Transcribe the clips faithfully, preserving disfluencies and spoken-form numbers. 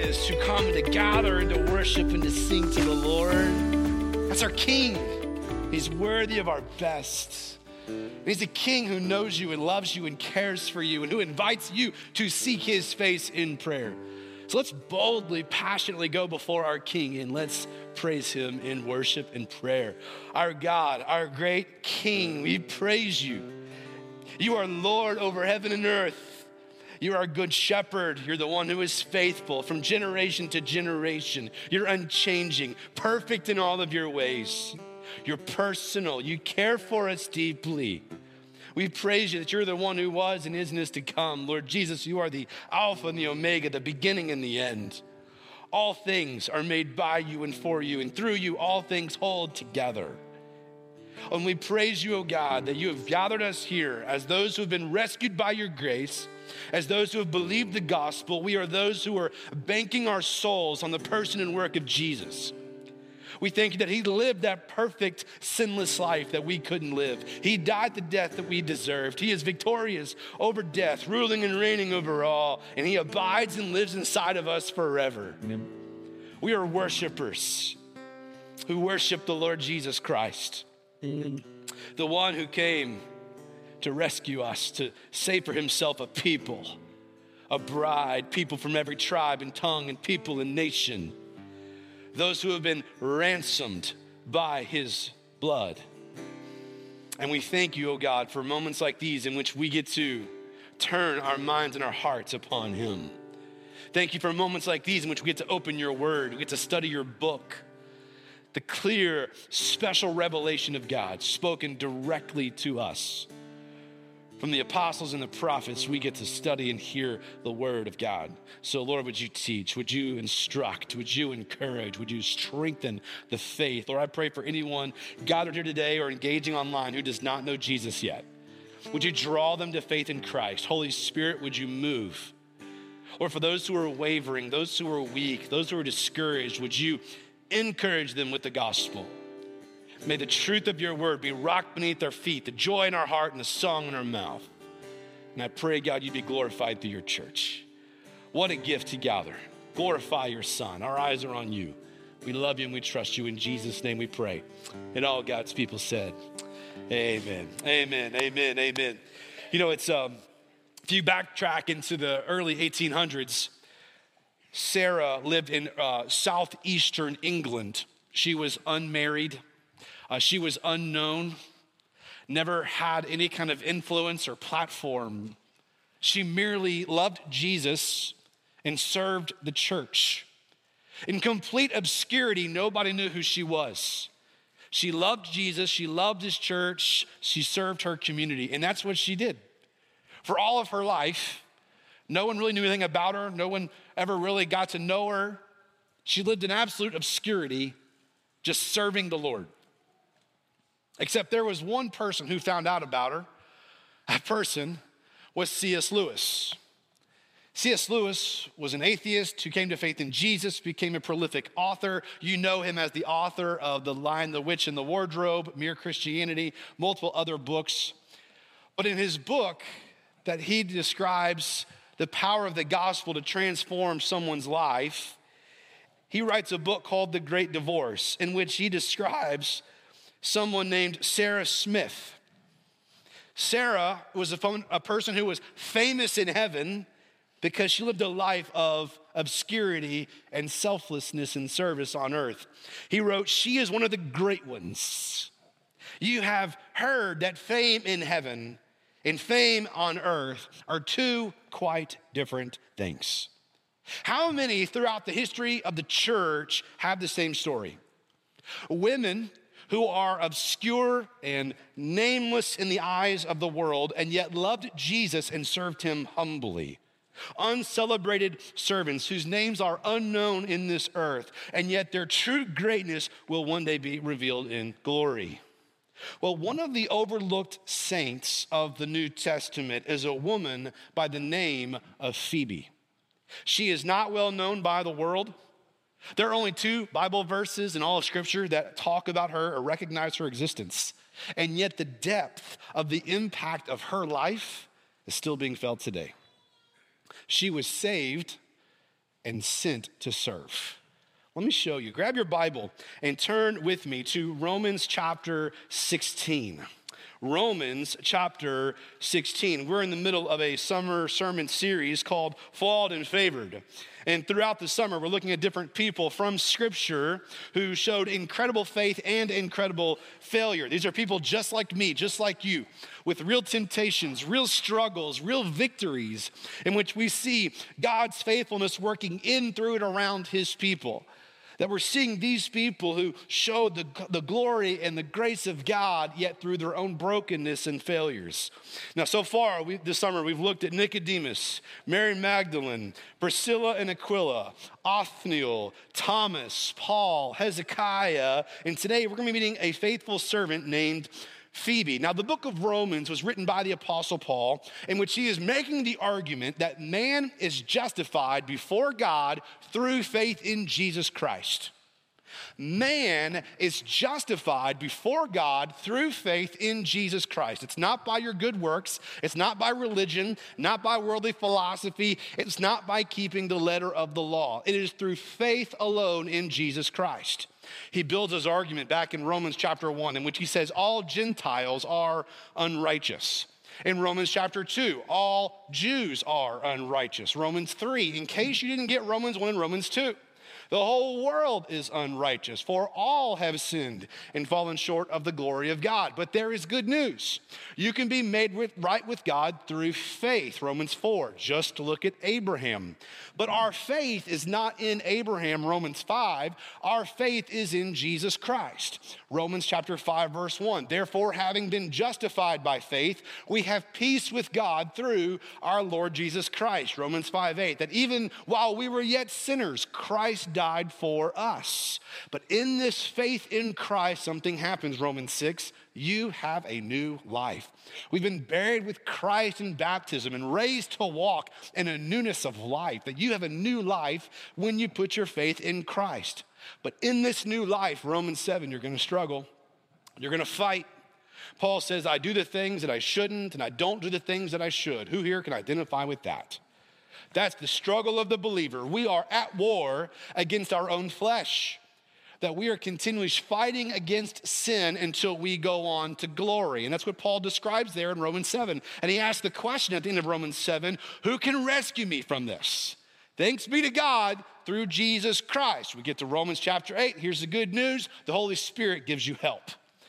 is to come and to gather and to worship and to sing to the Lord. That's our King. He's worthy of our best. He's a King who knows you and loves you and cares for you and who invites you to seek his face in prayer. So let's boldly, passionately go before our King and let's praise him in worship and prayer. Our God, our great King, we praise you. You are Lord over heaven and earth. You are a good shepherd. You're the one who is faithful from generation to generation. You're unchanging, perfect in all of your ways. You're personal. You care for us deeply. We praise you that you're the one who was and is and is to come. Lord Jesus, you are the Alpha and the Omega, the beginning and the end. All things are made by you and for you, and through you all things hold together. And we praise you, O God, that you have gathered us here as those who have been rescued by your grace, as those who have believed the gospel. We are those who are banking our souls on the person and work of Jesus. We thank you that he lived that perfect, sinless life that we couldn't live. He died the death that we deserved. He is victorious over death, ruling and reigning over all, and he abides and lives inside of us forever. Amen. We are worshipers who worship the Lord Jesus Christ, Amen. The one who came to rescue us, to save for himself a people, a bride, people from every tribe and tongue and people and nation. Those who have been ransomed by his blood. And we thank you, O God, for moments like these in which we get to turn our minds and our hearts upon him. Thank you for moments like these in which we get to open your word, we get to study your book, the clear, special revelation of God spoken directly to us. From the apostles and the prophets, we get to study and hear the word of God. So Lord, would you teach? Would you instruct? Would you encourage? Would you strengthen the faith? Lord, I pray for anyone gathered here today or engaging online who does not know Jesus yet. Would you draw them to faith in Christ? Holy Spirit, would you move? Or for those who are wavering, those who are weak, those who are discouraged, would you encourage them with the gospel? May the truth of your word be rocked beneath our feet, the joy in our heart and the song in our mouth. And I pray, God, you be glorified through your church. What a gift to gather. Glorify your Son. Our eyes are on you. We love you and we trust you. In Jesus' name we pray. And all God's people said, amen, amen, amen, amen. You know, it's, um, if you backtrack into the early eighteen hundreds, Sarah lived in uh, southeastern England. She was unmarried. Uh, she was unknown, never had any kind of influence or platform. She merely loved Jesus and served the church. In complete obscurity, nobody knew who she was. She loved Jesus, she loved his church, she served her community, and that's what she did. For all of her life, no one really knew anything about her. No one ever really got to know her. She lived in absolute obscurity, just serving the Lord. Except there was one person who found out about her. That person was C S Lewis. C S Lewis was an atheist who came to faith in Jesus, became a prolific author. You know him as the author of The Lion, the Witch, and the Wardrobe, Mere Christianity, multiple other books. But in his book that he describes the power of the gospel to transform someone's life, he writes a book called The Great Divorce, in which he describes someone named Sarah Smith. Sarah was a, phone, a person who was famous in heaven because she lived a life of obscurity and selflessness and service on earth. He wrote, she is one of the great ones. You have heard that fame in heaven and fame on earth are two quite different things. How many throughout the history of the church have the same story? Women who are obscure and nameless in the eyes of the world and yet loved Jesus and served him humbly. Uncelebrated servants whose names are unknown in this earth, and yet their true greatness will one day be revealed in glory. Well, one of the overlooked saints of the New Testament is a woman by the name of Phoebe. She is not well known by the world. There are only two Bible verses in all of Scripture that talk about her or recognize her existence. And yet the depth of the impact of her life is still being felt today. She was saved and sent to serve. Let me show you. Grab your Bible and turn with me to Romans chapter sixteen. Romans chapter sixteen. We're in the middle of a summer sermon series called Flawed and Favored. And throughout the summer, we're looking at different people from Scripture who showed incredible faith and incredible failure. These are people just like me, just like you, with real temptations, real struggles, real victories, in which we see God's faithfulness working in, through, and around his people. That we're seeing these people who showed the, the glory and the grace of God, yet through their own brokenness and failures. Now, so far we, this summer, we've looked at Nicodemus, Mary Magdalene, Priscilla and Aquila, Othniel, Thomas, Paul, Hezekiah, and today we're going to be meeting a faithful servant named Phoebe. Now, the book of Romans was written by the Apostle Paul, in which he is making the argument that man is justified before God through faith in Jesus Christ. Man is justified before God through faith in Jesus Christ. It's not by your good works. It's not by religion, not by worldly philosophy. It's not by keeping the letter of the law. It is through faith alone in Jesus Christ. He builds his argument back in Romans chapter one, in which he says all Gentiles are unrighteous. In Romans chapter two, all Jews are unrighteous. Romans three, in case you didn't get Romans one and Romans two. The whole world is unrighteous, for all have sinned and fallen short of the glory of God. But there is good news. You can be made with, right with God through faith. Romans four, just to look at Abraham. But our faith is not in Abraham, Romans five. Our faith is in Jesus Christ. Romans chapter five, verse one. Therefore, having been justified by faith, we have peace with God through our Lord Jesus Christ. Romans five, eight. That even while we were yet sinners, Christ died for us. But in this faith in Christ, something happens, Romans six. You have a new life. We've been buried with Christ in baptism and raised to walk in a newness of life. That you have a new life when you put your faith in Christ. But in this new life, Romans seven, you're going to struggle. You're going to fight. Paul says, I do the things that I shouldn't, and I don't do the things that I should. Who here can identify with that? That's the struggle of the believer. We are at war against our own flesh. That we are continually fighting against sin until we go on to glory. And that's what Paul describes there in Romans seven. And he asks the question at the end of Romans seven, who can rescue me from this? Thanks be to God through Jesus Christ. We get to Romans chapter eight. Here's the good news. The Holy Spirit gives you help.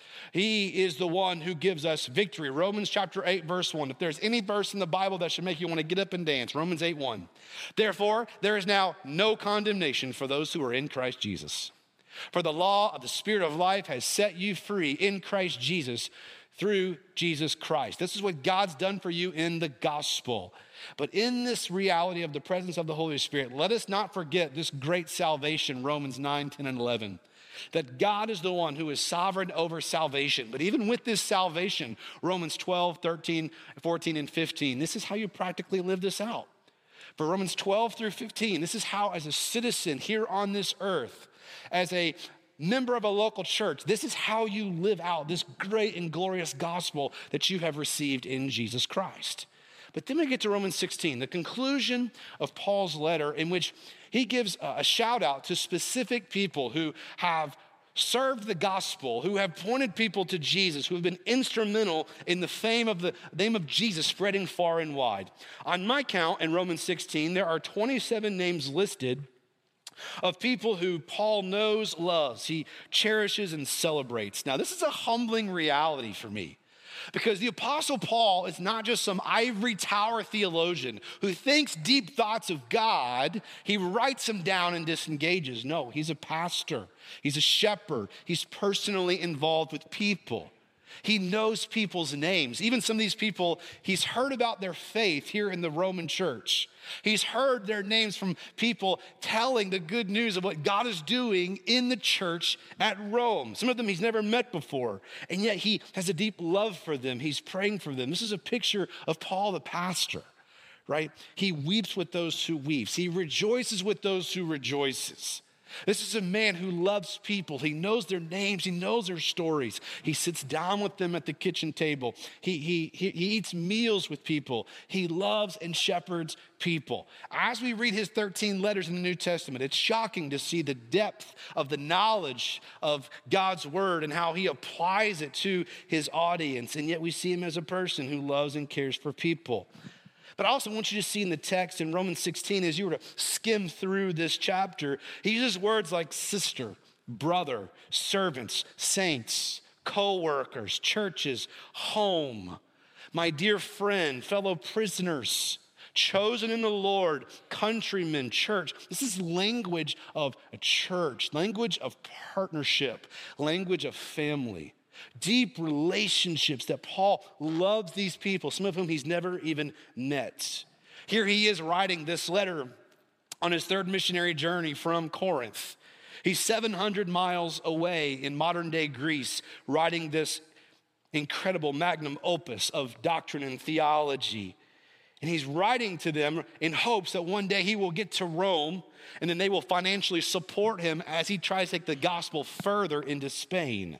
He is the one who gives us victory. Romans chapter eight, verse one. If there's any verse in the Bible that should make you want to get up and dance, Romans eight, one. Therefore, there is now no condemnation for those who are in Christ Jesus. For the law of the Spirit of life has set you free in Christ Jesus through Jesus Christ. This is what God's done for you in the gospel. But in this reality of the presence of the Holy Spirit, let us not forget this great salvation, Romans nine, ten, and eleven. That God is the one who is sovereign over salvation. But even with this salvation, Romans twelve, thirteen, fourteen, and fifteen, this is how you practically live this out. For Romans twelve through fifteen, this is how as a citizen here on this earth, as a member of a local church, this is how you live out this great and glorious gospel that you have received in Jesus Christ. But then we get to Romans sixteen, the conclusion of Paul's letter, in which he gives a shout out to specific people who have served the gospel, who have pointed people to Jesus, who have been instrumental in the fame of the name of Jesus spreading far and wide. On my count, in Romans sixteen, there are twenty-seven names listed of people who Paul knows, loves, he cherishes and celebrates. Now, this is a humbling reality for me. Because the Apostle Paul is not just some ivory tower theologian who thinks deep thoughts of God, he writes them down and disengages. No, he's a pastor. He's a shepherd. He's personally involved with people. He knows people's names. Even some of these people, he's heard about their faith here in the Roman church. He's heard their names from people telling the good news of what God is doing in the church at Rome. Some of them he's never met before, and yet he has a deep love for them. He's praying for them. This is a picture of Paul the pastor, right? He weeps with those who weeps. He rejoices with those who rejoices. This is a man who loves people. He knows their names. He knows their stories. He sits down with them at the kitchen table. He, he, he, he eats meals with people. He loves and shepherds people. As we read his thirteen letters in the New Testament, it's shocking to see the depth of the knowledge of God's word and how he applies it to his audience. And yet we see him as a person who loves and cares for people. But I also want you to see in the text in Romans sixteen, as you were to skim through this chapter, he uses words like sister, brother, servants, saints, co-workers, churches, home, my dear friend, fellow prisoners, chosen in the Lord, countrymen, church. This is language of a church, language of partnership, language of family. Deep relationships that Paul loves these people, some of whom he's never even met. Here he is writing this letter on his third missionary journey from Corinth. He's seven hundred miles away in modern day Greece, writing this incredible magnum opus of doctrine and theology. And he's writing to them in hopes that one day he will get to Rome and then they will financially support him as he tries to take the gospel further into Spain.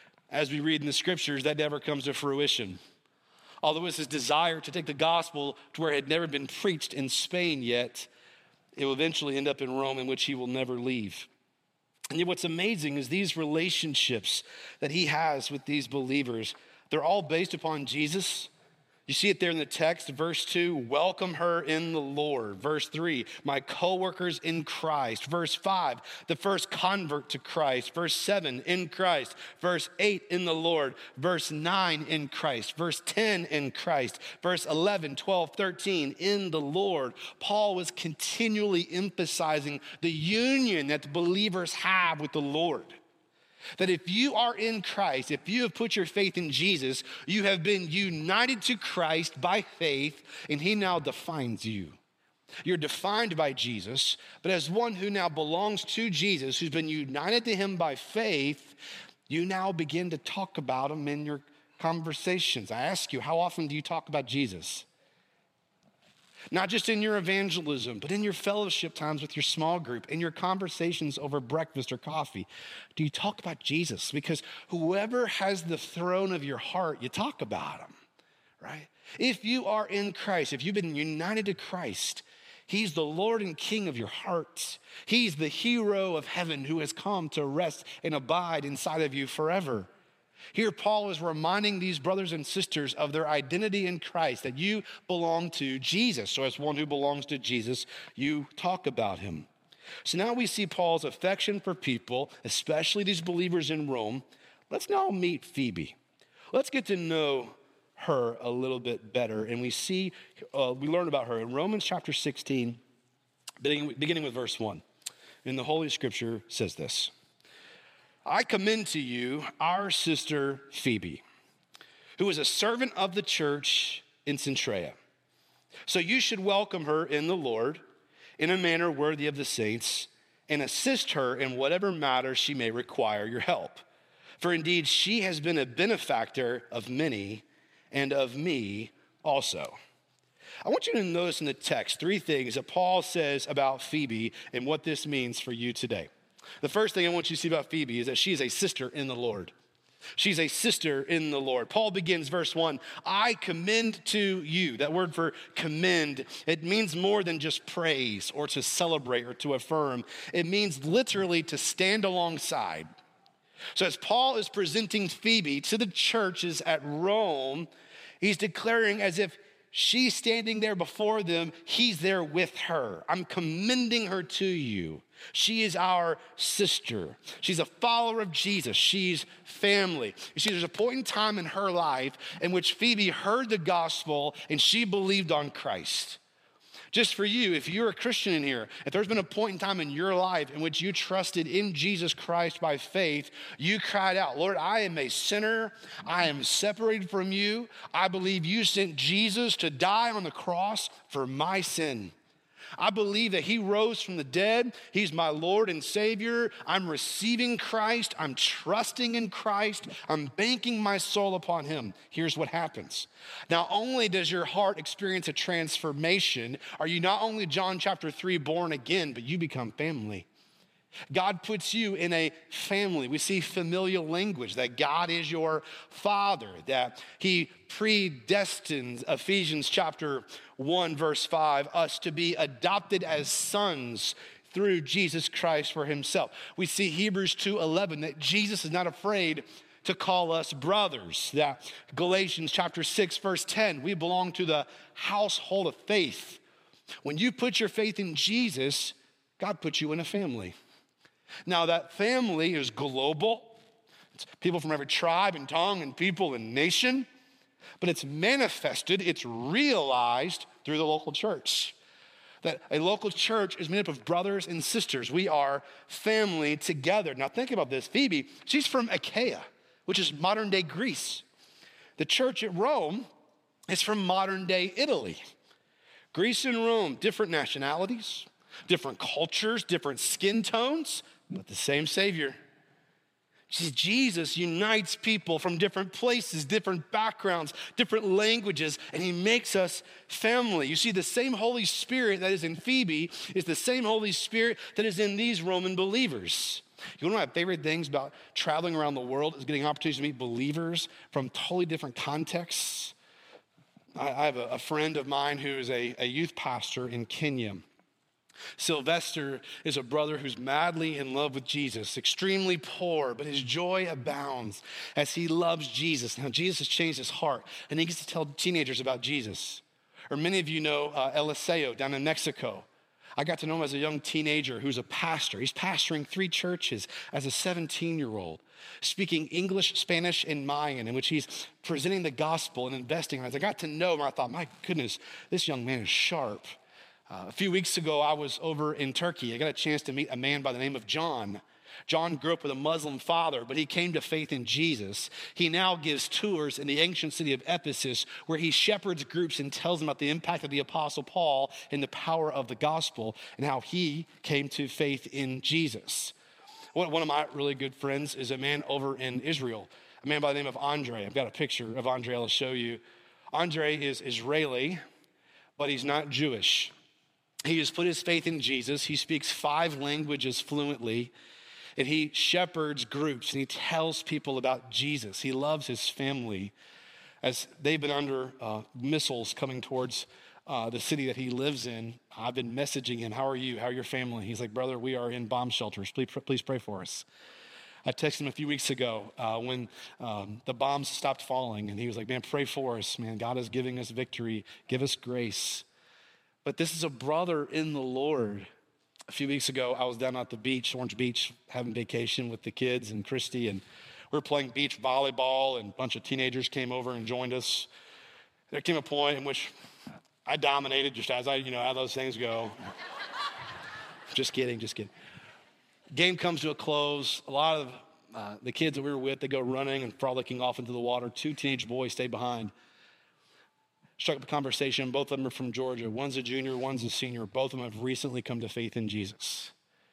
As we read in the scriptures, that never comes to fruition. Although it's his desire to take the gospel to where it had never been preached in Spain yet, it will eventually end up in Rome, in which he will never leave. And yet what's amazing is these relationships that he has with these believers, they're all based upon Jesus. You see it there in the text, verse two, welcome her in the Lord. Verse three, my co-workers in Christ. Verse five, the first convert to Christ. Verse seven, in Christ. Verse eight, in the Lord. Verse nine, in Christ. Verse ten, in Christ. Verse eleven, twelve, thirteen, in the Lord. Paul was continually emphasizing the union that the believers have with the Lord. That if you are in Christ, if you have put your faith in Jesus, you have been united to Christ by faith, and he now defines you. You're defined by Jesus, but as one who now belongs to Jesus, who's been united to him by faith, you now begin to talk about him in your conversations. I ask you, how often do you talk about Jesus? Not just in your evangelism, but in your fellowship times with your small group, in your conversations over breakfast or coffee. Do you talk about Jesus? Because whoever has the throne of your heart, you talk about him, right? If you are in Christ, if you've been united to Christ, he's the Lord and King of your heart. He's the hero of heaven who has come to rest and abide inside of you forever. Here, Paul is reminding these brothers and sisters of their identity in Christ, that you belong to Jesus. So as one who belongs to Jesus, you talk about him. So now we see Paul's affection for people, especially these believers in Rome. Let's now meet Phoebe. Let's get to know her a little bit better. And we see, uh, we learn about her in Romans chapter sixteen, beginning, beginning with verse one. And the Holy Scripture says this. I commend to you our sister Phoebe, who is a servant of the church in Cenchrea. So you should welcome her in the Lord in a manner worthy of the saints and assist her in whatever matter she may require your help. For indeed, she has been a benefactor of many and of me also. I want you to notice in the text three things that Paul says about Phoebe and what this means for you today. The first thing I want you to see about Phoebe is that she is a sister in the Lord. She's a sister in the Lord. Paul begins verse one, I commend to you. That word for commend, it means more than just praise or to celebrate or to affirm. It means literally to stand alongside. So as Paul is presenting Phoebe to the churches at Rome, he's declaring as if she's standing there before them, he's there with her. I'm commending her to you. She is our sister. She's a follower of Jesus. She's family. You see, there's a point in time in her life in which Phoebe heard the gospel and she believed on Christ. Just for you, if you're a Christian in here, if there's been a point in time in your life in which you trusted in Jesus Christ by faith, you cried out, Lord, I am a sinner. I am separated from you. I believe you sent Jesus to die on the cross for my sin. I believe that he rose from the dead. He's my Lord and Savior. I'm receiving Christ. I'm trusting in Christ. I'm banking my soul upon him. Here's what happens. Not only does your heart experience a transformation, are you not only John chapter three born again, but you become family. God puts you in a family. We see familial language, that God is your father, that he predestines, Ephesians chapter one, verse five, us to be adopted as sons through Jesus Christ for himself. We see Hebrews two eleven, that Jesus is not afraid to call us brothers. That Galatians chapter six, verse ten, we belong to the household of faith. When you put your faith in Jesus, God puts you in a family. Now that family is global. It's people from every tribe and tongue and people and nation, but it's manifested, it's realized through the local church. That a local church is made up of brothers and sisters. We are family together. Now think about this. Phoebe, she's from Achaia, which is modern day Greece. The church at Rome is from modern day Italy. Greece and Rome, different nationalities, different cultures, different skin tones, but the same Savior. See, Jesus unites people from different places, different backgrounds, different languages, and he makes us family. You see, the same Holy Spirit that is in Phoebe is the same Holy Spirit that is in these Roman believers. You know, one of my favorite things about traveling around the world is getting opportunities to meet believers from totally different contexts. I, I have a, a friend of mine who is a, a youth pastor in Kenya. Sylvester is a brother who's madly in love with Jesus, extremely poor, but his joy abounds as he loves Jesus. Now, Jesus has changed his heart, and he gets to tell teenagers about Jesus. Or many of you know uh, Eliseo down in Mexico. I got to know him as a young teenager who's a pastor. He's pastoring three churches as a seventeen-year-old, speaking English, Spanish, and Mayan, in which he's presenting the gospel and investing. And as I got to know him, I thought, my goodness, this young man is sharp. Uh, a few weeks ago, I was over in Turkey. I got a chance to meet a man by the name of John. John grew up with a Muslim father, but he came to faith in Jesus. He now gives tours in the ancient city of Ephesus where he shepherds groups and tells them about the impact of the Apostle Paul and the power of the gospel and how he came to faith in Jesus. One of my really good friends is a man over in Israel, a man by the name of Andre. I've got a picture of Andre I'll show you. Andre is Israeli, but he's not Jewish. He has put his faith in Jesus. He speaks five languages fluently, and he shepherds groups, and he tells people about Jesus. He loves his family. As they've been under uh, missiles coming towards uh, the city that he lives in, I've been messaging him, how are you? How are your family? He's like, brother, we are in bomb shelters. Please, please pray for us. I texted him a few weeks ago uh, when um, the bombs stopped falling, and he was like, man, pray for us. Man, God is giving us victory. Give us grace. But this is a brother in the Lord. A few weeks ago, I was down at the beach, Orange Beach, having vacation with the kids and Christy, and we were playing beach volleyball, and a bunch of teenagers came over and joined us. There came a point in which I dominated, just as I, you know, how those things go. Just kidding, just kidding. Game comes to a close. A lot of uh, the kids that we were with, they go running and frolicking off into the water. Two teenage boys stay behind. Struck up a conversation. Both of them are from Georgia. One's a junior, one's a senior. Both of them have recently come to faith in Jesus.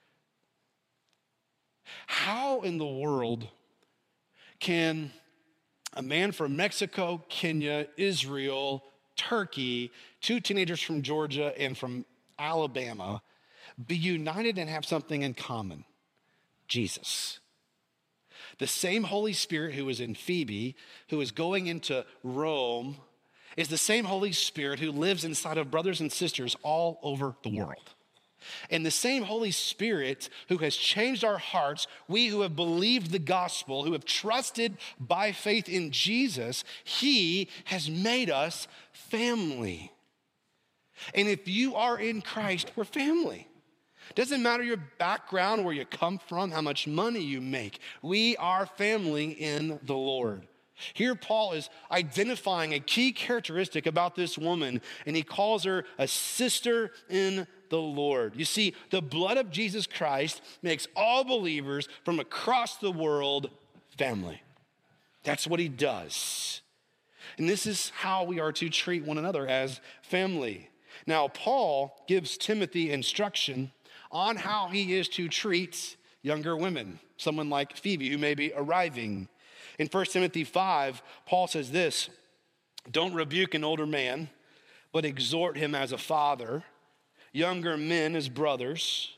How in the world can a man from Mexico, Kenya, Israel, Turkey, two teenagers from Georgia and from Alabama be united and have something in common? Jesus. The same Holy Spirit who was in Phoebe, who is going into Rome, is the same Holy Spirit who lives inside of brothers and sisters all over the world. And the same Holy Spirit who has changed our hearts, we who have believed the gospel, who have trusted by faith in Jesus, he has made us family. And if you are in Christ, we're family. Doesn't matter your background, where you come from, how much money you make. We are family in the Lord. Here Paul is identifying a key characteristic about this woman, and he calls her a sister in the Lord. You see, the blood of Jesus Christ makes all believers from across the world family. That's what he does. And this is how we are to treat one another as family. Now, Paul gives Timothy instruction on how he is to treat younger women, someone like Phoebe who may be arriving. In First Timothy five, Paul says this, don't rebuke an older man, but exhort him as a father, younger men as brothers,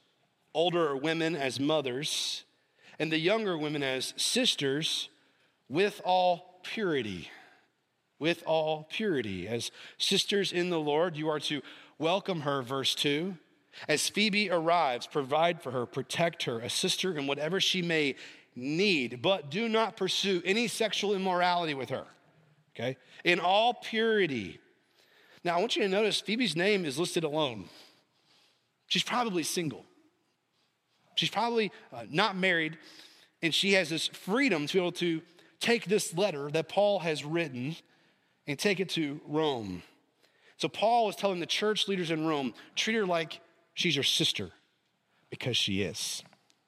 older women as mothers, and the younger women as sisters with all purity. With all purity. As sisters in the Lord, you are to welcome her, verse two. As Phoebe arrives, provide for her, protect her, assist her in whatever she may need, but do not pursue any sexual immorality with her, okay? In all purity. Now, I want you to notice Phoebe's name is listed alone. She's probably single. She's probably uh, not married, and she has this freedom to be able to take this letter that Paul has written and take it to Rome. So Paul is telling the church leaders in Rome, treat her like she's your sister, because she is.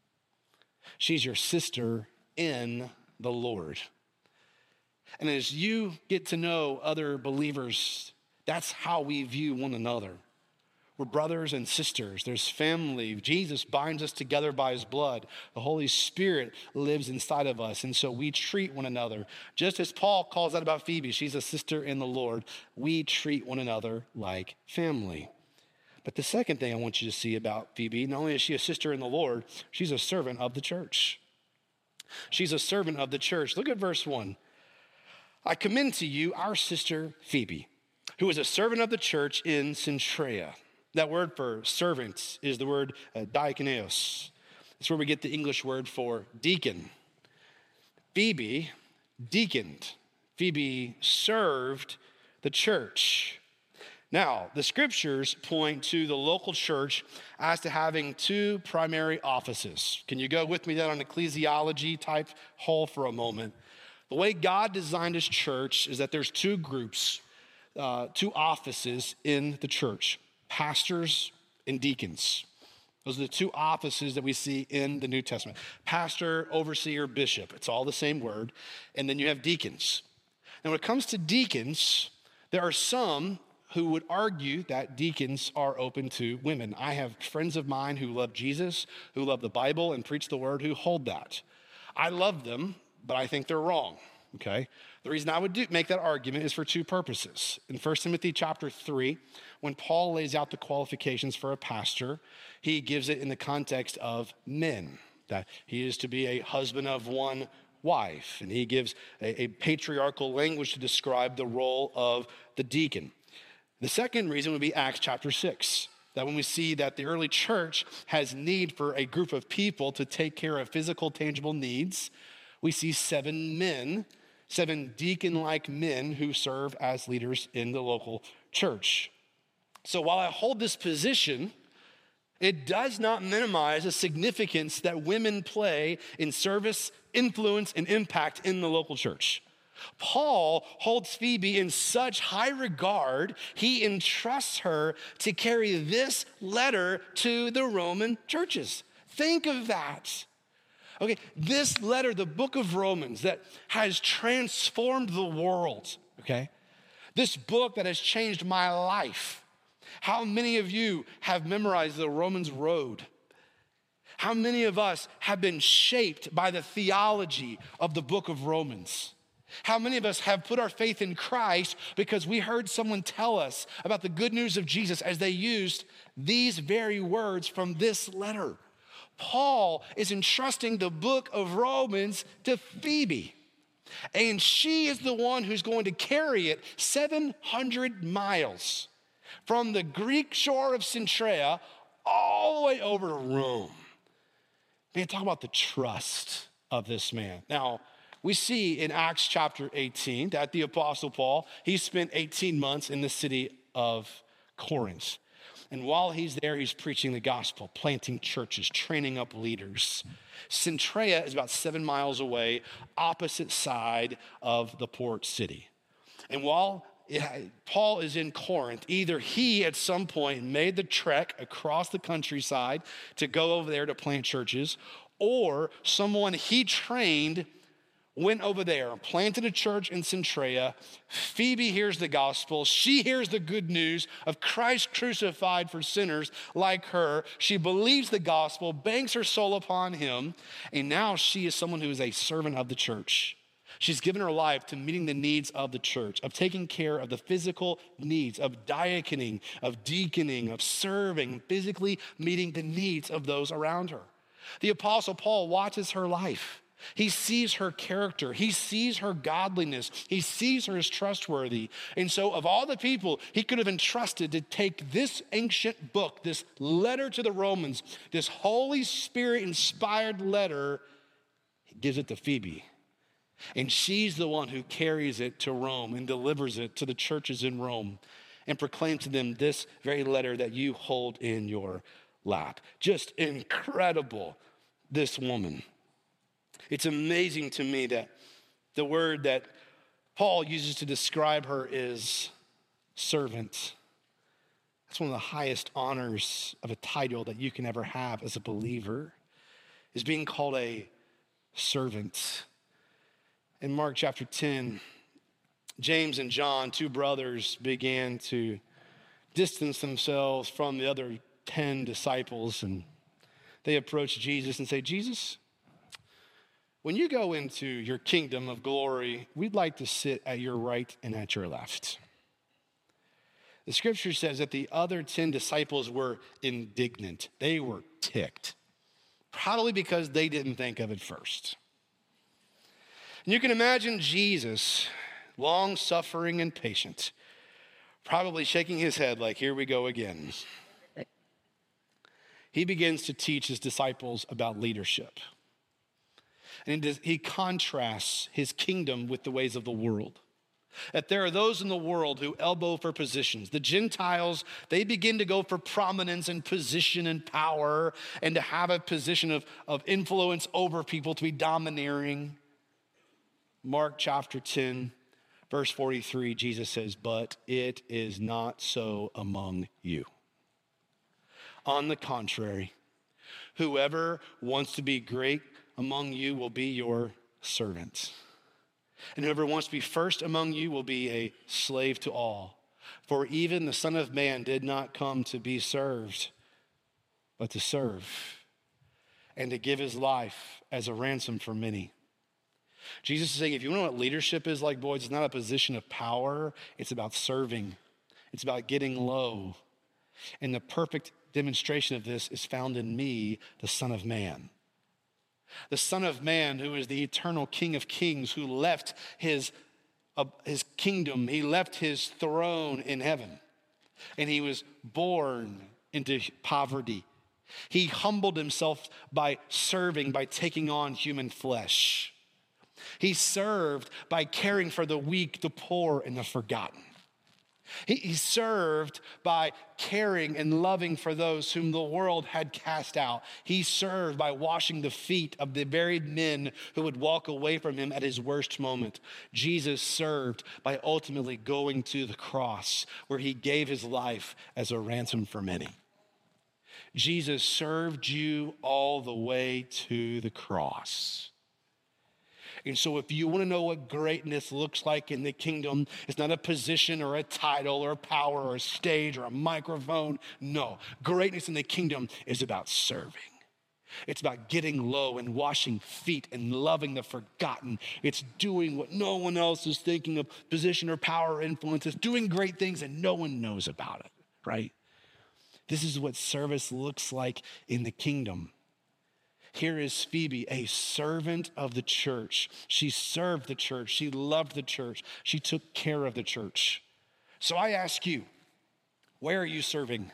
She's your sister in the Lord. And as you get to know other believers, that's how we view one another. We're brothers and sisters. There's family. Jesus binds us together by his blood. The Holy Spirit lives inside of us. And so we treat one another. Just as Paul calls out about Phoebe, she's a sister in the Lord. We treat one another like family. But the second thing I want you to see about Phoebe, not only is she a sister in the Lord, she's a servant of the church. She's a servant of the church. Look at verse one. I commend to you our sister Phoebe, who is a servant of the church in Cenchrea. That word for servants is the word uh, diakonos. That's where we get the English word for deacon. Phoebe deaconed. Phoebe served the church. Now, the scriptures point to the local church as to having two primary offices. Can you go with me down an ecclesiology type hole for a moment? The way God designed his church is that there's two groups, uh, two offices in the church. Pastors and deacons. Those are the two offices that we see in the New Testament. Pastor, overseer, bishop. It's all the same word. And then you have deacons. Now, when it comes to deacons, there are some who would argue that deacons are open to women. I have friends of mine who love Jesus, who love the Bible and preach the word, who hold that. I love them, but I think they're wrong. Okay? The reason I would do, make that argument is for two purposes. In First Timothy chapter three, when Paul lays out the qualifications for a pastor, he gives it in the context of men, that he is to be a husband of one wife. And he gives a, a patriarchal language to describe the role of the deacon. The second reason would be Acts chapter six. That when we see that the early church has need for a group of people to take care of physical, tangible needs, we see seven men, seven deacon-like men who serve as leaders in the local church. So while I hold this position, it does not minimize the significance that women play in service, influence, and impact in the local church. Paul holds Phoebe in such high regard, he entrusts her to carry this letter to the Roman churches. Think of that. Okay, this letter, the book of Romans, that has transformed the world, okay? This book that has changed my life. How many of you have memorized the Romans Road? How many of us have been shaped by the theology of the book of Romans? How many of us have put our faith in Christ because we heard someone tell us about the good news of Jesus as they used these very words from this letter? Paul is entrusting the book of Romans to Phoebe, and she is the one who's going to carry it seven hundred miles from the Greek shore of Cenchrea all the way over to Rome. Man, talk about the trust of this man. Now, we see in Acts chapter eighteen that the Apostle Paul, he spent eighteen months in the city of Corinth. And while he's there, he's preaching the gospel, planting churches, training up leaders. Cenchrea is about seven miles away, opposite side of the port city. And while Paul is in Corinth, either he at some point made the trek across the countryside to go over there to plant churches, or someone he trained went over there and planted a church in Cenchrea. Phoebe hears the gospel. She hears the good news of Christ crucified for sinners like her. She believes the gospel, banks her soul upon him, and now she is someone who is a servant of the church. She's given her life to meeting the needs of the church, of taking care of the physical needs, of diaconing, of deaconing, of serving, physically meeting the needs of those around her. The Apostle Paul watches her life. He sees her character. He sees her godliness. He sees her as trustworthy. And so of all the people he could have entrusted to take this ancient book, this letter to the Romans, this Holy Spirit-inspired letter, he gives it to Phoebe. And she's the one who carries it to Rome and delivers it to the churches in Rome and proclaims to them this very letter that you hold in your lap. Just incredible, this woman. It's amazing to me that the word that Paul uses to describe her is servant. That's one of the highest honors of a title that you can ever have as a believer, is being called a servant. In Mark chapter ten, James and John, two brothers, began to distance themselves from the other ten disciples, and they approached Jesus and say, Jesus, when you go into your kingdom of glory, we'd like to sit at your right and at your left. The scripture says that the other ten disciples were indignant. They were ticked, probably because they didn't think of it first. And you can imagine Jesus, long-suffering and patient, probably shaking his head like, here we go again. He begins to teach his disciples about leadership. And he contrasts his kingdom with the ways of the world. That there are those in the world who elbow for positions. The Gentiles, they begin to go for prominence and position and power and to have a position of, of influence over people, to be domineering. Mark chapter ten, verse forty-three, Jesus says, but it is not so among you. On the contrary, whoever wants to be great among you will be your servant. And whoever wants to be first among you will be a slave to all. For even the Son of Man did not come to be served, but to serve, and to give his life as a ransom for many. Jesus is saying, if you want to know what leadership is like, boys, it's not a position of power. It's about serving. It's about getting low. And the perfect demonstration of this is found in me, the Son of Man. The Son of Man, who is the eternal King of Kings, who left his, uh, his kingdom. He left his throne in heaven. And he was born into poverty. He humbled himself by serving, by taking on human flesh. He served by caring for the weak, the poor, and the forgotten. He, he served by caring and loving for those whom the world had cast out. He served by washing the feet of the very men who would walk away from him at his worst moment. Jesus served by ultimately going to the cross, where he gave his life as a ransom for many. Jesus served you all the way to the cross. And so if you want to know what greatness looks like in the kingdom, it's not a position or a title or a power or a stage or a microphone. No, greatness in the kingdom is about serving. It's about getting low and washing feet and loving the forgotten. It's doing what no one else is thinking of, position or power or influence. It's doing great things and no one knows about it, right? This is what service looks like in the kingdom. Here is Phoebe, a servant of the church. She served the church. She loved the church. She took care of the church. So I ask you, where are you serving?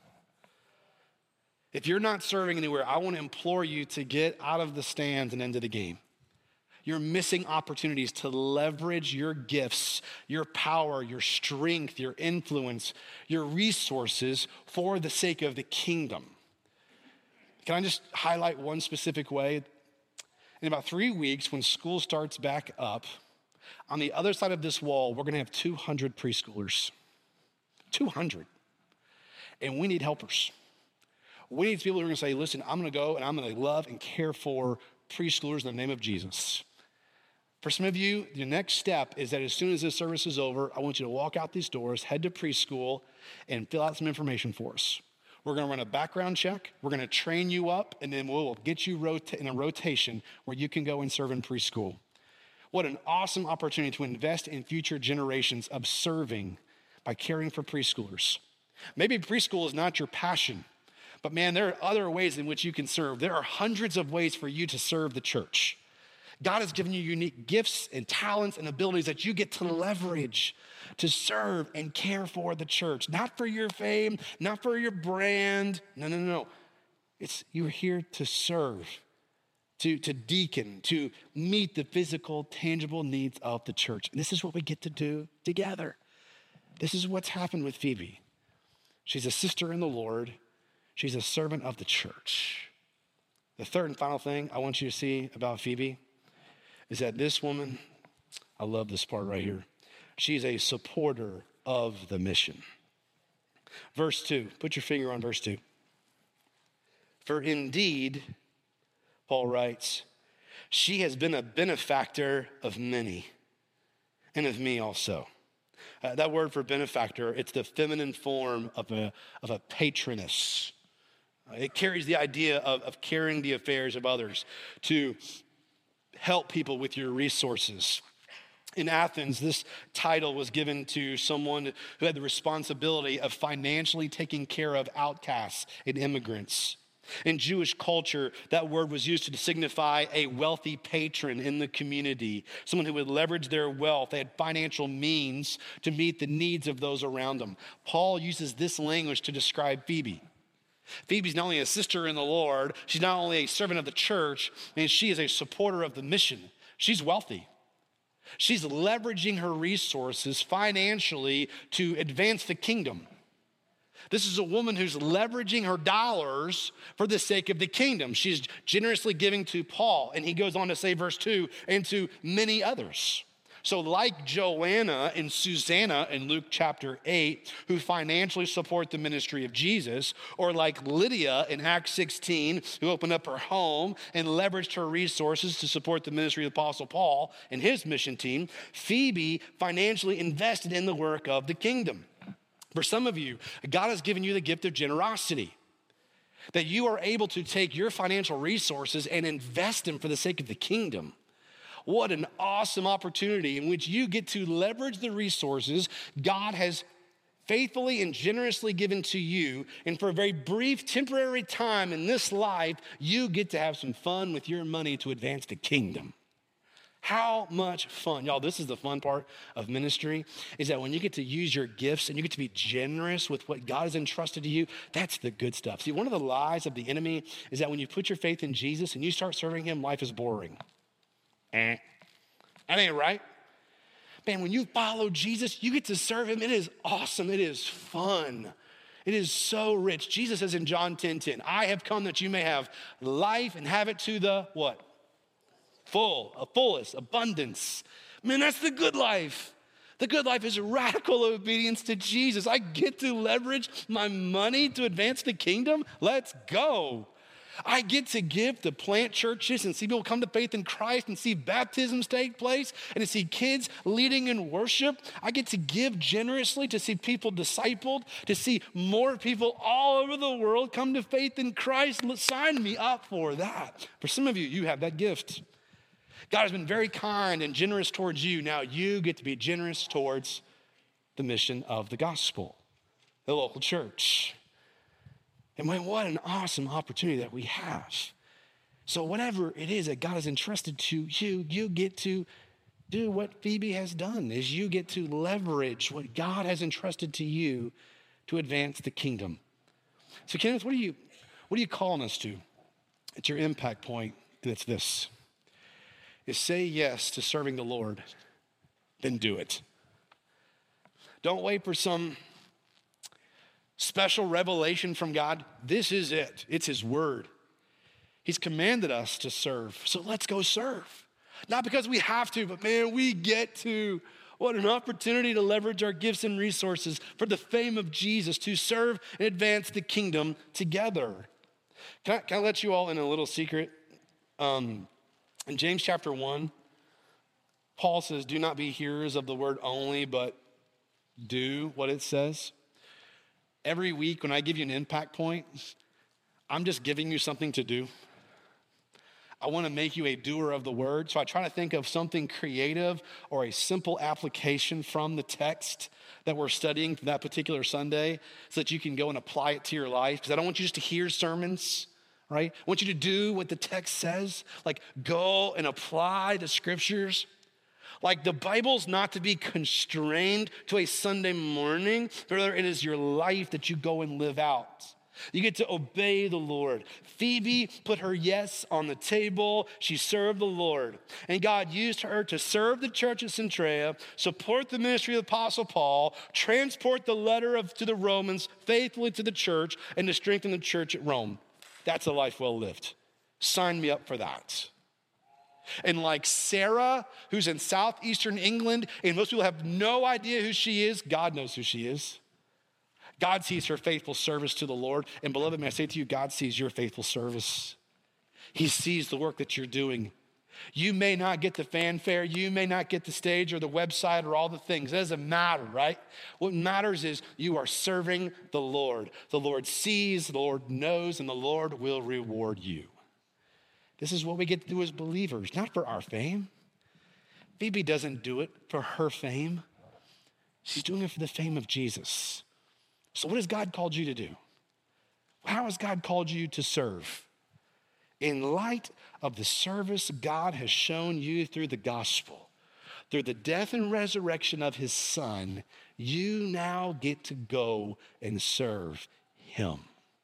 If you're not serving anywhere, I want to implore you to get out of the stands and into the game. You're missing opportunities to leverage your gifts, your power, your strength, your influence, your resources for the sake of the kingdom. Can I just highlight one specific way? In about three weeks, when school starts back up, on the other side of this wall, we're gonna have two hundred preschoolers. two hundred. And we need helpers. We need people who are gonna say, listen, I'm gonna go and I'm gonna love and care for preschoolers in the name of Jesus. For some of you, your next step is that as soon as this service is over, I want you to walk out these doors, head to preschool, and fill out some information for us. We're gonna run a background check, we're gonna train you up, and then we'll get you rota- in a rotation where you can go and serve in preschool. What an awesome opportunity to invest in future generations of serving by caring for preschoolers. Maybe preschool is not your passion, but man, there are other ways in which you can serve. There are hundreds of ways for you to serve the church. God has given you unique gifts and talents and abilities that you get to leverage to serve and care for the church. Not for your fame, not for your brand. No, no, no. It's you're here to serve, to, to deacon, to meet the physical, tangible needs of the church. And this is what we get to do together. This is what's happened with Phoebe. She's a sister in the Lord. She's a servant of the church. The third and final thing I want you to see about Phoebe is that this woman, I love this part right here. She's a supporter of the mission. Verse two, put your finger on verse two. For indeed, Paul writes, she has been a benefactor of many and of me also. Uh, that word for benefactor, it's the feminine form of a, of a patroness. Uh, it carries the idea of, of caring the affairs of others, to help people with your resources. In Athens, this title was given to someone who had the responsibility of financially taking care of outcasts and immigrants. In Jewish culture, that word was used to signify a wealthy patron in the community, someone who would leverage their wealth. They had financial means to meet the needs of those around them. Paul uses this language to describe Phoebe. Phoebe's not only a sister in the Lord, she's not only a servant of the church, and she is a supporter of the mission. She's wealthy. She's leveraging her resources financially to advance the kingdom. This is a woman who's leveraging her dollars for the sake of the kingdom. She's generously giving to Paul, and he goes on to say, verse two, and to many others. So like Joanna and Susanna in Luke chapter eight, who financially support the ministry of Jesus, or like Lydia in Acts sixteen, who opened up her home and leveraged her resources to support the ministry of the Apostle Paul and his mission team, Phoebe financially invested in the work of the kingdom. For some of you, God has given you the gift of generosity, that you are able to take your financial resources and invest them for the sake of the kingdom. What an awesome opportunity in which you get to leverage the resources God has faithfully and generously given to you. And for a very brief, temporary time in this life, you get to have some fun with your money to advance the kingdom. How much fun. Y'all, this is the fun part of ministry, is that when you get to use your gifts and you get to be generous with what God has entrusted to you, that's the good stuff. See, one of the lies of the enemy is that when you put your faith in Jesus and you start serving him, life is boring. Eh, that ain't right. Man, when you follow Jesus, you get to serve him. It is awesome. It is fun. It is so rich. Jesus says in John ten ten, I have come that you may have life and have it to the what? Full, a fullest, abundance. Man, that's the good life. The good life is radical obedience to Jesus. I get to leverage my money to advance the kingdom. Let's go. I get to give to plant churches and see people come to faith in Christ and see baptisms take place and to see kids leading in worship. I get to give generously to see people discipled, to see more people all over the world come to faith in Christ. Sign me up for that. For some of you, you have that gift. God has been very kind and generous towards you. Now you get to be generous towards the mission of the gospel, the local church. And man, what an awesome opportunity that we have. So whatever it is that God has entrusted to you, you get to do what Phoebe has done, is you get to leverage what God has entrusted to you to advance the kingdom. So Kenneth, what are you, what are you calling us to? It's your impact point, and it's this. Is say yes to serving the Lord, then do it. Don't wait for some special revelation from God. This is it. It's his word. He's commanded us to serve. So let's go serve. Not because we have to, but man, we get to. What an opportunity to leverage our gifts and resources for the fame of Jesus, to serve and advance the kingdom together. Can I, can I let you all in a little secret? Um, In James chapter one, Paul says, do not be hearers of the word only, but do what it says. Every week when I give you an impact point, I'm just giving you something to do. I want to make you a doer of the word. So I try to think of something creative or a simple application from the text that we're studying for that particular Sunday so that you can go and apply it to your life. Because I don't want you just to hear sermons, right? I want you to do what the text says, like go and apply the scriptures. Like the Bible's not to be constrained to a Sunday morning, but rather it is your life that you go and live out. You get to obey the Lord. Phoebe put her yes on the table. She served the Lord. And God used her to serve the church at Centrea, support the ministry of the Apostle Paul, transport the letter of, to the Romans faithfully to the church, and to strengthen the church at Rome. That's a life well lived. Sign me up for that. And like Sarah, who's in southeastern England, and most people have no idea who she is, God knows who she is. God sees her faithful service to the Lord. And beloved, may I say to you, God sees your faithful service. He sees the work that you're doing. You may not get the fanfare. You may not get the stage or the website or all the things. It doesn't matter, right? What matters is you are serving the Lord. The Lord sees, the Lord knows, and the Lord will reward you. This is what we get to do as believers, not for our fame. Phoebe doesn't do it for her fame. She's doing it for the fame of Jesus. So what has God called you to do? How has God called you to serve? In light of the service God has shown you through the gospel, through the death and resurrection of his son, you now get to go and serve him.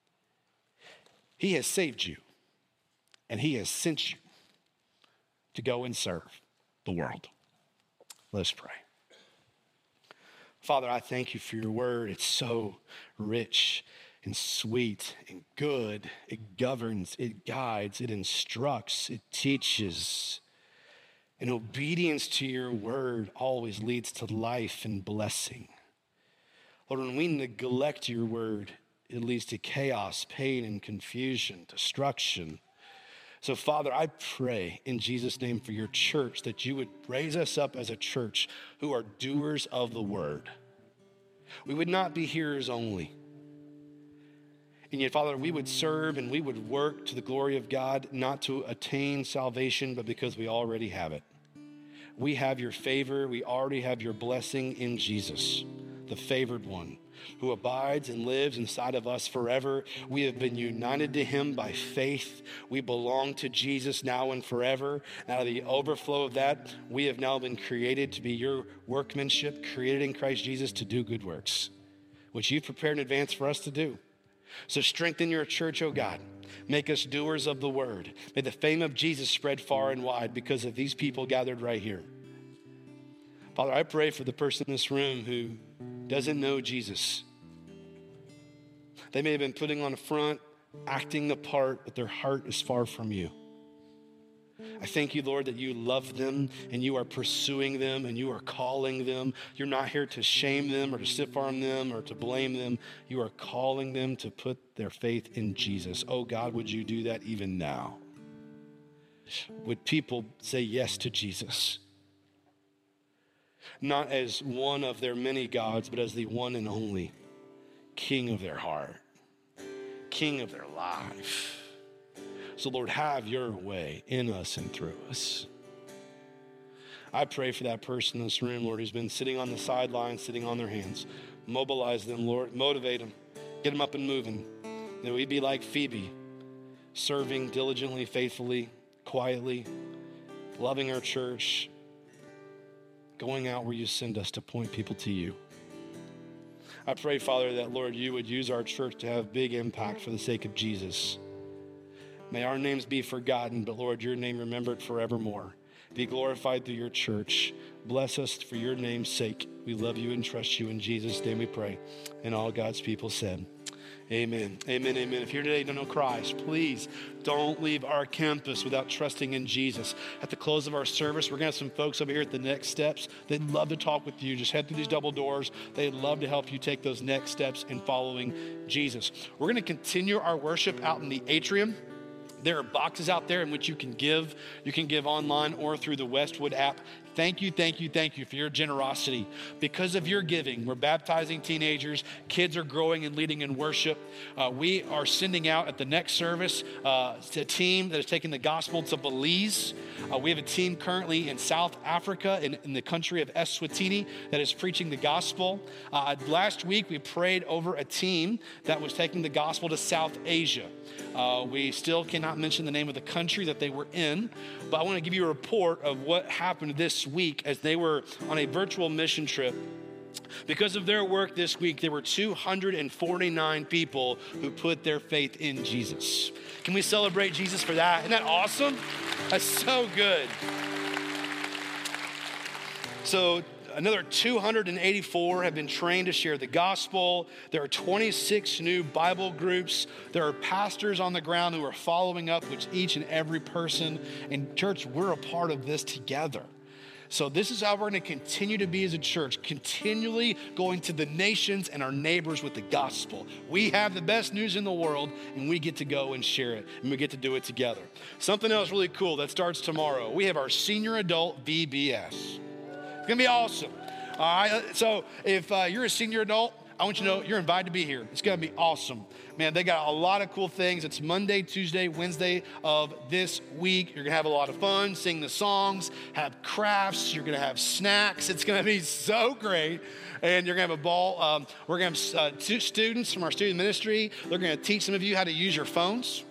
He has saved you, and he has sent you to go and serve the world. Let's pray. Father, I thank you for your word. It's so rich and sweet and good. It governs, it guides, it instructs, it teaches. And obedience to your word always leads to life and blessing. Lord, when we neglect your word, it leads to chaos, pain, and confusion, destruction. So, Father, I pray in Jesus' name for your church that you would raise us up as a church who are doers of the word. We would not be hearers only. And yet, Father, we would serve and we would work to the glory of God, not to attain salvation, but because we already have it. We have your favor. We already have your blessing in Jesus, the favored one, who abides and lives inside of us forever. We have been united to him by faith. We belong to Jesus now and forever. Out of the overflow of that, we have now been created to be your workmanship, created in Christ Jesus to do good works, which you've prepared in advance for us to do. So strengthen your church, oh God. Make us doers of the word. May the fame of Jesus spread far and wide because of these people gathered right here. Father, I pray for the person in this room who doesn't know Jesus. They may have been putting on a front, acting the part, but their heart is far from you. I thank you, Lord, that you love them and you are pursuing them and you are calling them. You're not here to shame them or to stiff arm them or to blame them. You are calling them to put their faith in Jesus. Oh God, would you do that even now? Would people say yes to Jesus? Not as one of their many gods, but as the one and only King of their heart, King of their life. So Lord, have your way in us and through us. I pray for that person in this room, Lord, who's been sitting on the sidelines, sitting on their hands. Mobilize them, Lord. Motivate them. Get them up and moving. That we be like Phoebe, serving diligently, faithfully, quietly, loving our church, going out where you send us to point people to you. I pray, Father, that, Lord, you would use our church to have big impact for the sake of Jesus. May our names be forgotten, but, Lord, your name remembered forevermore. Be glorified through your church. Bless us for your name's sake. We love you and trust you. In Jesus' name we pray. And all God's people said, amen, amen, amen. If you're here today and don't know Christ, please don't leave our campus without trusting in Jesus. At the close of our service, we're going to have some folks over here at the next steps. They'd love to talk with you. Just head through these double doors. They'd love to help you take those next steps in following Jesus. We're going to continue our worship out in the atrium. There are boxes out there in which you can give. You can give online or through the Westwood app. Thank you, thank you, thank you for your generosity. Because of your giving, we're baptizing teenagers. Kids are growing and leading in worship. Uh, we are sending out at the next service uh, a team that is taking the gospel to Belize. Uh, we have a team currently in South Africa, in, in the country of Eswatini, that is preaching the gospel. Uh, last week, we prayed over a team that was taking the gospel to South Asia. Uh, we still cannot mention the name of the country that they were in, but I want to give you a report of what happened this week as they were on a virtual mission trip. Because of their work this week, there were two hundred forty-nine people who put their faith in Jesus. Can we celebrate Jesus for that? Isn't that awesome? That's so good. So another two hundred eighty-four have been trained to share the gospel. There are twenty-six new Bible groups. There are pastors on the ground who are following up with each and every person. And church, we're a part of this together. So this is how we're going to continue to be as a church, continually going to the nations and our neighbors with the gospel. We have the best news in the world, and we get to go and share it, and we get to do it together. Something else really cool that starts tomorrow. We have our senior adult V B S. It's going to be awesome. All right, so if uh, you're a senior adult, I want you to know you're invited to be here. It's going to be awesome. Man, they got a lot of cool things. It's Monday, Tuesday, Wednesday of this week. You're going to have a lot of fun, sing the songs, have crafts. You're going to have snacks. It's going to be so great. And you're going to have a ball. Um, we're going to have uh, two students from our student ministry. They're going to teach some of you how to use your phones.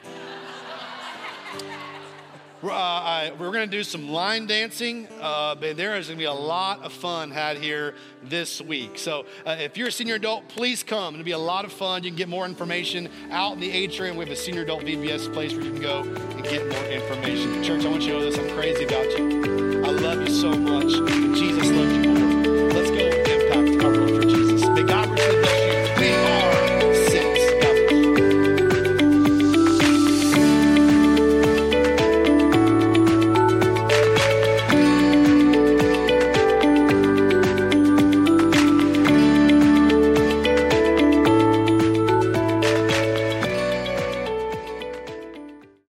Uh, I, we're going to do some line dancing, uh, but there is going to be a lot of fun had here this week. So uh, if you're a senior adult, please come. It'll be a lot of fun. You can get more information out in the atrium. We have a senior adult V B S place where you can go and get more information. Church, I want you to know this. I'm crazy about you. I love you so much. Jesus loves you more.